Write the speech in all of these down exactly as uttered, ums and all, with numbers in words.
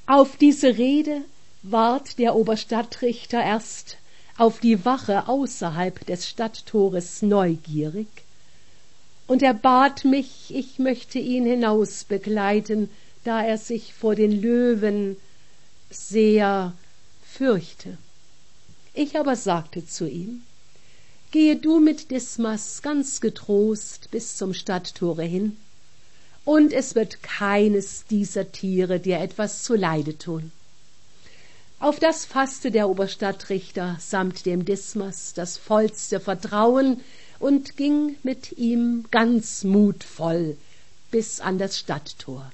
Auf diese Rede ward der Oberstadtrichter erst auf die Wache außerhalb des Stadttores neugierig, und er bat mich, ich möchte ihn hinaus begleiten, da er sich vor den Löwen sehr fürchte. Ich aber sagte zu ihm: Gehe du mit Dismas ganz getrost bis zum Stadttore hin, und es wird keines dieser Tiere dir etwas zuleide tun. Auf das fasste der Oberstadtrichter samt dem Dismas das vollste Vertrauen und ging mit ihm ganz mutvoll bis an das Stadttor.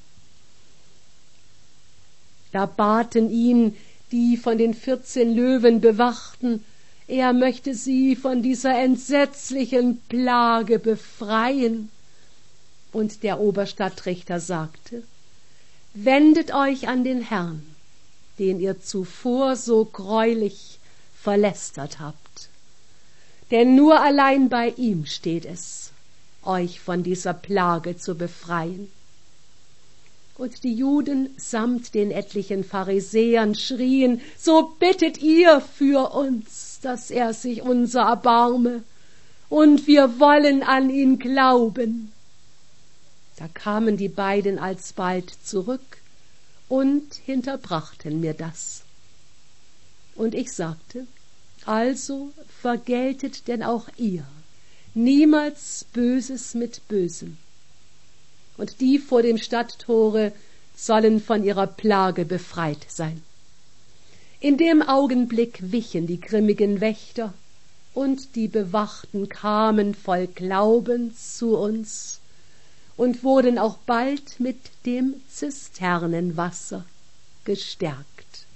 Da baten ihn die von den vierzehn Löwen bewachten, er möchte sie von dieser entsetzlichen Plage befreien. Und der Oberstadtrichter sagte: Wendet euch an den Herrn, den ihr zuvor so greulich verlästert habt. Denn nur allein bei ihm steht es, euch von dieser Plage zu befreien. Und die Juden samt den etlichen Pharisäern schrien: So bittet ihr für uns, dass er sich unser erbarme, und wir wollen an ihn glauben. Da kamen die beiden alsbald zurück und hinterbrachten mir das. Und ich sagte: Also vergeltet denn auch ihr niemals Böses mit Bösem. Und die vor dem Stadttore sollen von ihrer Plage befreit sein. In dem Augenblick wichen die grimmigen Wächter, und die Bewachten kamen voll Glaubens zu uns und wurden auch bald mit dem Zisternenwasser gestärkt.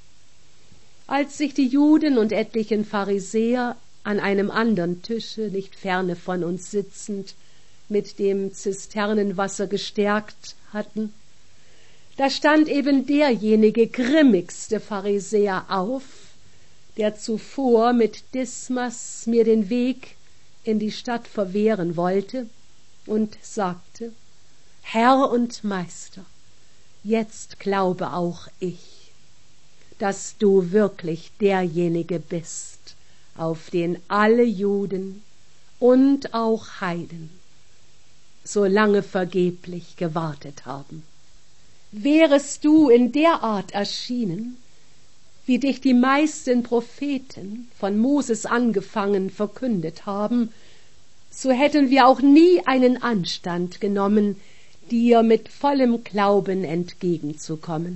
Als sich die Juden und etlichen Pharisäer an einem andern Tische, nicht ferne von uns sitzend, mit dem Zisternenwasser gestärkt hatten, da stand eben derjenige grimmigste Pharisäer auf, der zuvor mit Dismas mir den Weg in die Stadt verwehren wollte, und sagte: Herr und Meister, jetzt glaube auch ich, dass du wirklich derjenige bist, auf den alle Juden und auch Heiden so lange vergeblich gewartet haben. Wärest du in der Art erschienen, wie dich die meisten Propheten von Moses angefangen verkündet haben, so hätten wir auch nie einen Anstand genommen, dir mit vollem Glauben entgegenzukommen.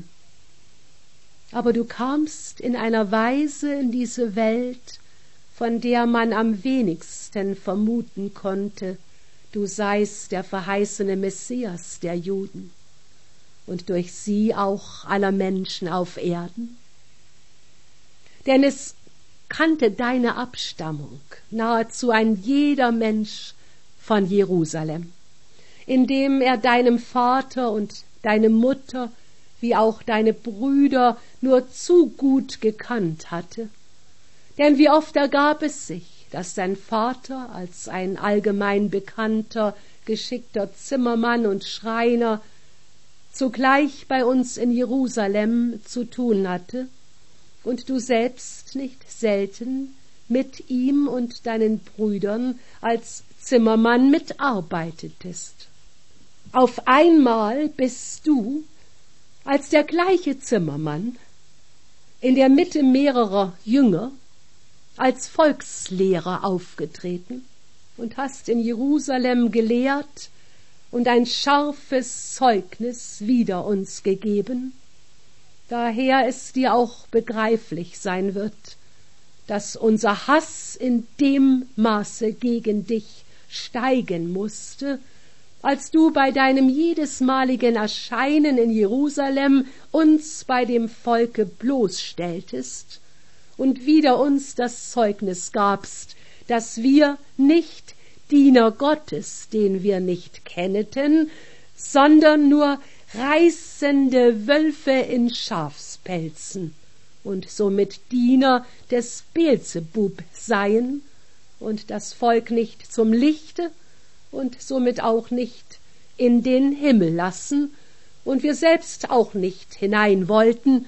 Aber du kamst in einer Weise in diese Welt, von der man am wenigsten vermuten konnte, du seist der verheißene Messias der Juden und durch sie auch aller Menschen auf Erden. Denn es kannte deine Abstammung nahezu ein jeder Mensch von Jerusalem, indem er deinem Vater und deine Mutter wie auch deine Brüder nur zu gut gekannt hatte. Denn wie oft ergab es sich, dass dein Vater als ein allgemein bekannter, geschickter Zimmermann und Schreiner zugleich bei uns in Jerusalem zu tun hatte und du selbst nicht selten mit ihm und deinen Brüdern als Zimmermann mitarbeitetest. Auf einmal bist du, als der gleiche Zimmermann, in der Mitte mehrerer Jünger, als Volkslehrer aufgetreten und hast in Jerusalem gelehrt und ein scharfes Zeugnis wider uns gegeben, daher es dir auch begreiflich sein wird, dass unser Hass in dem Maße gegen dich steigen musste, als du bei deinem jedesmaligen Erscheinen in Jerusalem uns bei dem Volke bloßstelltest und wider uns das Zeugnis gabst, dass wir nicht Diener Gottes, den wir nicht kenneten, sondern nur reißende Wölfe in Schafspelzen und somit Diener des Beelzebub seien und das Volk nicht zum Lichte und somit auch nicht in den Himmel lassen und wir selbst auch nicht hinein wollten,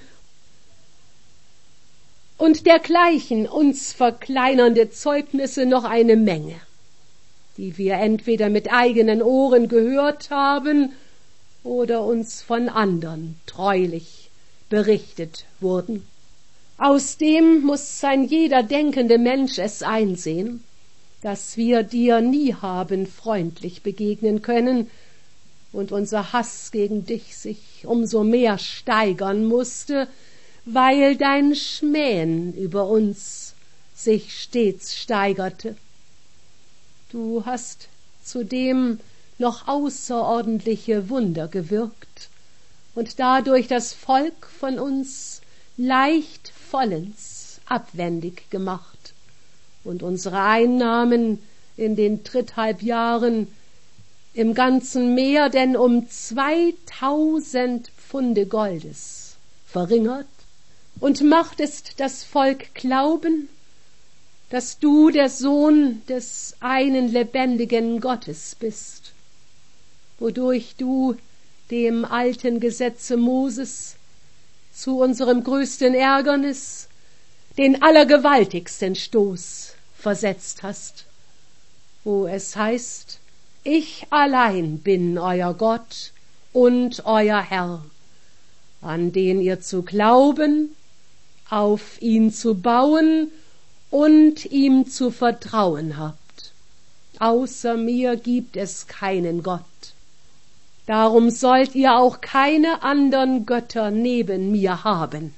und dergleichen uns verkleinernde Zeugnisse noch eine Menge, die wir entweder mit eigenen Ohren gehört haben oder uns von andern treulich berichtet wurden. Aus dem muß ein jeder denkende Mensch es einsehen, dass wir dir nie haben freundlich begegnen können und unser Hass gegen dich sich umso mehr steigern mußte, weil dein Schmähen über uns sich stets steigerte. Du hast zudem noch außerordentliche Wunder gewirkt und dadurch das Volk von uns leicht vollends abwendig gemacht und unsere Einnahmen in den dritthalbjahren im Ganzen mehr denn um zweitausend Pfunde Goldes verringert, und machtest das Volk glauben, dass du der Sohn des einen lebendigen Gottes bist, wodurch du dem alten Gesetze Moses zu unserem größten Ärgernis den allergewaltigsten Stoß versetzt hast, wo es heißt: Ich allein bin euer Gott und euer Herr, an den ihr zu glauben, auf ihn zu bauen und ihm zu vertrauen habt. Außer mir gibt es keinen Gott. Darum sollt ihr auch keine andern Götter neben mir haben.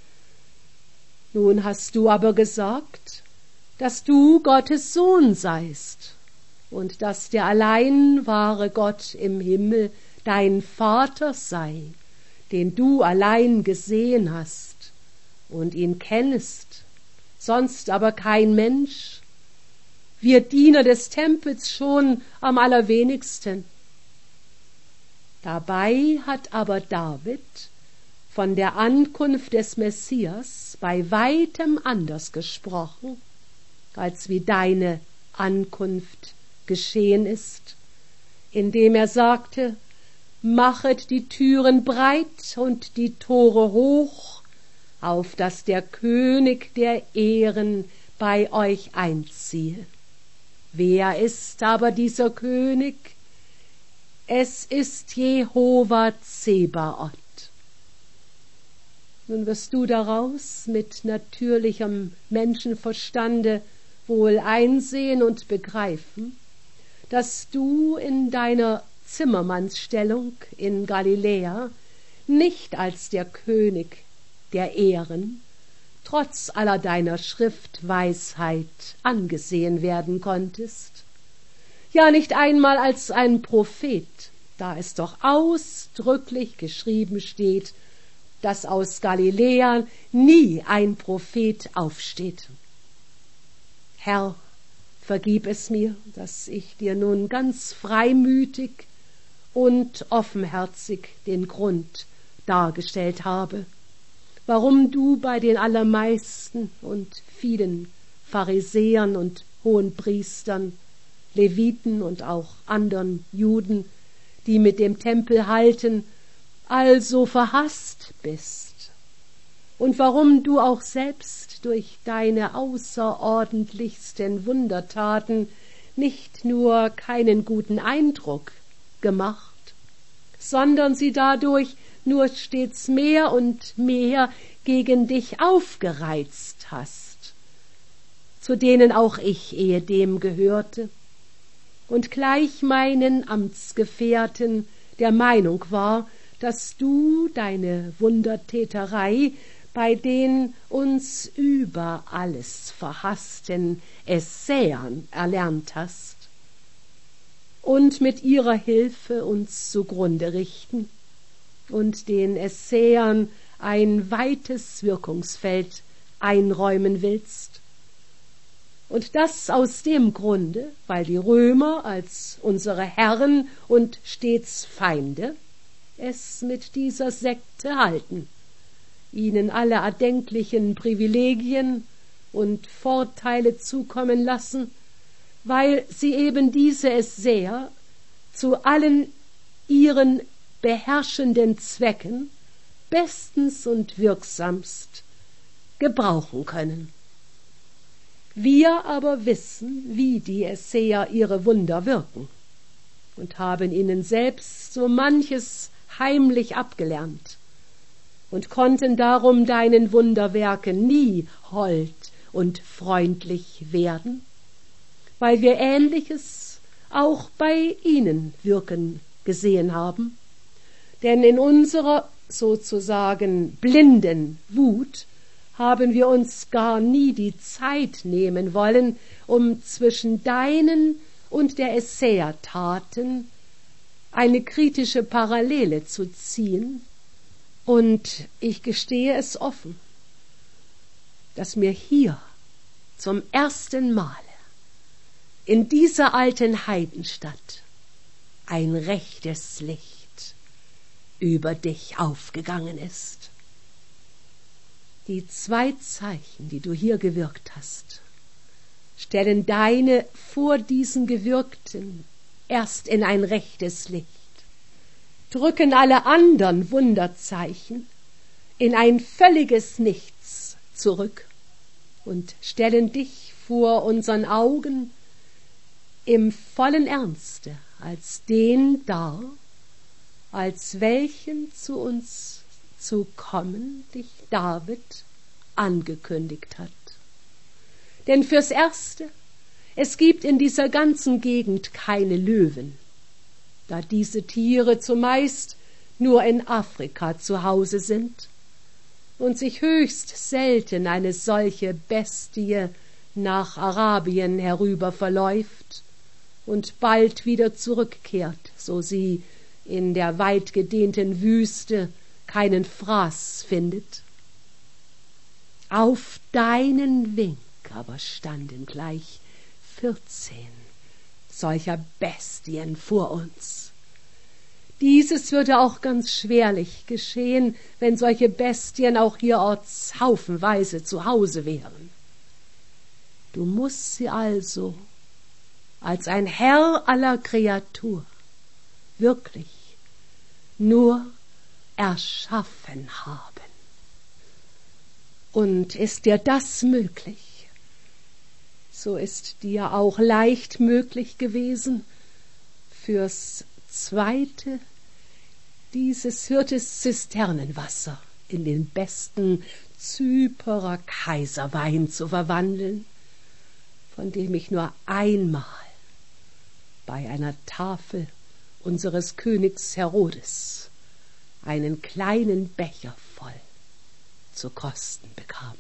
Nun hast du aber gesagt, dass du Gottes Sohn seist und dass der allein wahre Gott im Himmel dein Vater sei, den du allein gesehen hast und ihn kennest, sonst aber kein Mensch, wir Diener des Tempels schon am allerwenigsten. Dabei hat aber David von der Ankunft des Messias bei weitem anders gesprochen, als wie deine Ankunft geschehen ist, indem er sagte: Machet die Türen breit und die Tore hoch, auf dass der König der Ehren bei euch einziehe. Wer ist aber dieser König? Es ist Jehova Zebaoth. Nun wirst du daraus mit natürlichem Menschenverstande wohl einsehen und begreifen, dass du in deiner Zimmermannsstellung in Galiläa nicht als der König der Ehren, trotz aller deiner Schriftweisheit angesehen werden konntest, ja nicht einmal als ein Prophet, da es doch ausdrücklich geschrieben steht, dass aus Galiläa nie ein Prophet aufsteht. Herr, vergib es mir, dass ich dir nun ganz freimütig und offenherzig den Grund dargestellt habe, warum du bei den allermeisten und vielen Pharisäern und Hohenpriestern, Leviten und auch andern Juden, die mit dem Tempel halten, also verhasst bist, und warum du auch selbst durch deine außerordentlichsten Wundertaten nicht nur keinen guten Eindruck gemacht, sondern sie dadurch nur stets mehr und mehr gegen dich aufgereizt hast, zu denen auch ich ehedem gehörte und gleich meinen Amtsgefährten der Meinung war, dass du deine Wundertäterei bei den uns über alles verhassten Essäern erlernt hast und mit ihrer Hilfe uns zugrunde richten und den Essäern ein weites Wirkungsfeld einräumen willst. Und das aus dem Grunde, weil die Römer als unsere Herren und stets Feinde es mit dieser Sekte halten, ihnen alle erdenklichen Privilegien und Vorteile zukommen lassen, weil sie eben diese Essäer zu allen ihren beherrschenden Zwecken bestens und wirksamst gebrauchen können. Wir aber wissen, wie die Essener ihre Wunder wirken und haben ihnen selbst so manches heimlich abgelernt und konnten darum deinen Wunderwerken nie hold und freundlich werden, weil wir Ähnliches auch bei ihnen wirken gesehen haben. Denn in unserer sozusagen blinden Wut haben wir uns gar nie die Zeit nehmen wollen, um zwischen deinen und der Essener-Taten eine kritische Parallele zu ziehen. Und ich gestehe es offen, dass mir hier zum ersten Male in dieser alten Heidenstadt ein rechtes Licht über dich aufgegangen ist. Die zwei Zeichen, die du hier gewirkt hast, stellen deine vor diesen Gewirkten erst in ein rechtes Licht, drücken alle anderen Wunderzeichen in ein völliges Nichts zurück und stellen dich vor unseren Augen im vollen Ernste als den dar, als welchen zu uns zu kommen dich David angekündigt hat. Denn fürs Erste, es gibt in dieser ganzen Gegend keine Löwen, da diese Tiere zumeist nur in Afrika zu Hause sind und sich höchst selten eine solche Bestie nach Arabien herüber verläuft und bald wieder zurückkehrt, so sie in der weitgedehnten Wüste keinen Fraß findet. Auf deinen Wink aber standen gleich vierzehn solcher Bestien vor uns. Dieses würde auch ganz schwerlich geschehen, wenn solche Bestien auch hierorts haufenweise zu Hause wären. Du musst sie also als ein Herr aller Kreatur wirklich nur erschaffen haben. Und ist dir das möglich, so ist dir auch leicht möglich gewesen, fürs Zweite dieses Hirtes Zisternenwasser in den besten Zyperer Kaiserwein zu verwandeln, von dem ich nur einmal bei einer Tafel unseres Königs Herodes einen kleinen Becher voll zu kosten bekam.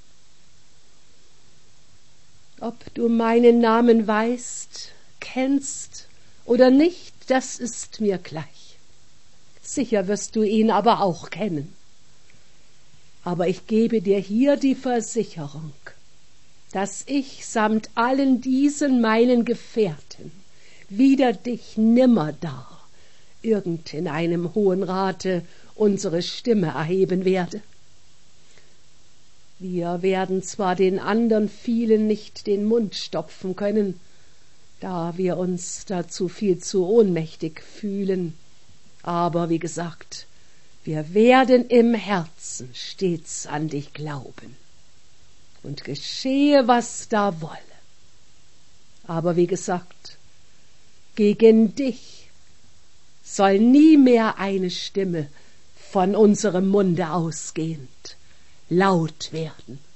Ob du meinen Namen weißt, kennst oder nicht, das ist mir gleich. Sicher wirst du ihn aber auch kennen. Aber ich gebe dir hier die Versicherung, dass ich samt allen diesen meinen Gefährten wider dich nimmerda irgend in einem Hohen Rate unsere Stimme erheben werde. Wir werden zwar den andern vielen nicht den Mund stopfen können, da wir uns dazu viel zu ohnmächtig fühlen, aber wie gesagt, wir werden im Herzen stets an dich glauben und geschehe, was da wolle. Aber wie gesagt, gegen dich soll nie mehr eine Stimme von unserem Munde ausgehend laut werden.